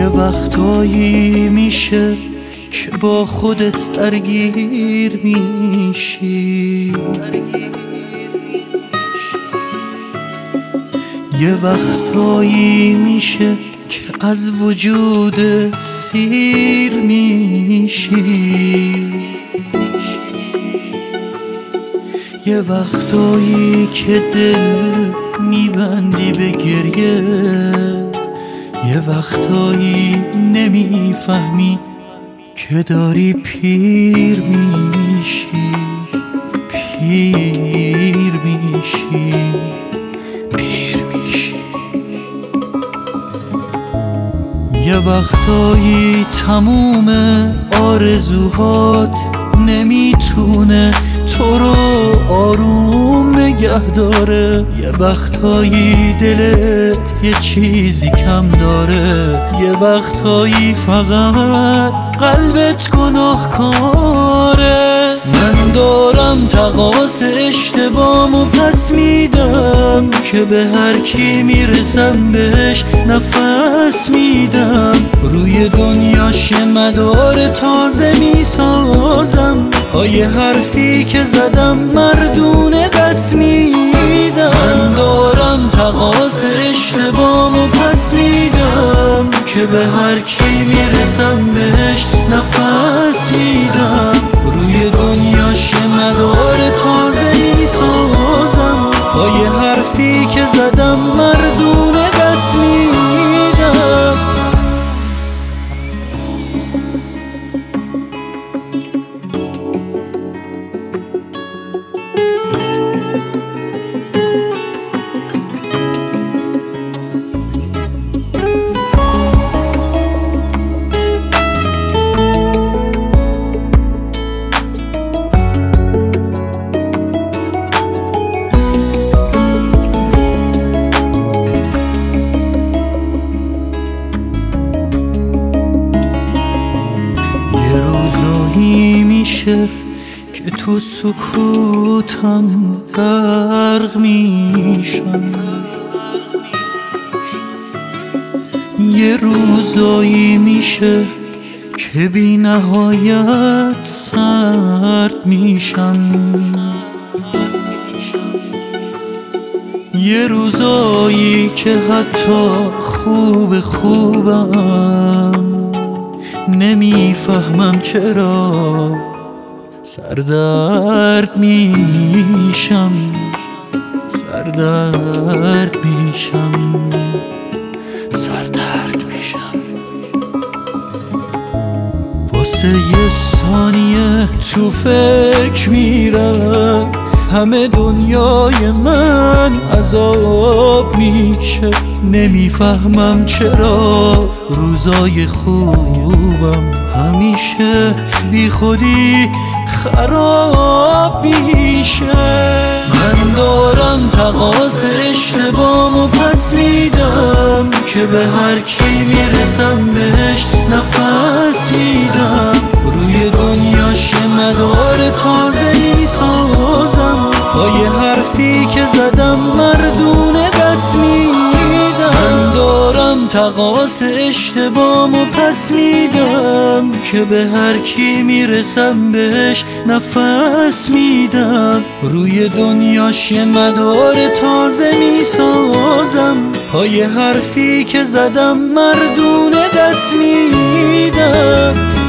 یه وقتایی میشه که با خودت درگیر میشی، یه وقتایی میشه که از وجودت سیر میشی، یه وقتایی که دل میبندی به گریه، یه وقتایی نمیفهمی که داری پیر میشی، پیر میشی، پیر میشی. یه وقتایی تموم آرزوهات نمیتونه تو رو آروم نگه داره، یه وقتایی دلت یه چیزی کم داره، یه وقتایی فقط قلبت گناهکاره. من دارم تقاص اشتباهمو پس میدم که به هر کی میرسم بهش نفس میدم، روی دنیاش مدار تازه میسازم، پای حرفی که زدم مردونه دست میدم. من دارم تقاص اشتباهمو پس میدم که به هر کی میرسم بهش نفس میدم، روی دنیاش مدار تازه میسازم، پای حرفی که زدم مردونه دست میدم. میشه که تو سکوتم غرق میشم، یه روزایی میشه که بی نهایت سرد میشم، یه روزایی که حتی خوبم نمیفهمم چرا سردرد میشم، سردرد میشم، سردرد میشم. واسه یه ثانیه تو فکر میرم همه دنیای من عذاب میشه، نمیفهمم چرا روزای خوبم همیشه بی خودی خراب میشه. من دارم تقاص اشتباهمو پس میدم که به هر کی میرسم بهش نفس میدم، روی دنیاش مدار تازه میسازم، پای حرفی که زدم مردونه دست میدم. من دارم تقاص اشتباهمو پس میدم که به هر کی میرسم بهش نفس میدم، روی دنیاش مدار تازه میسازم، پای حرفی که زدم مردونه دست میدم.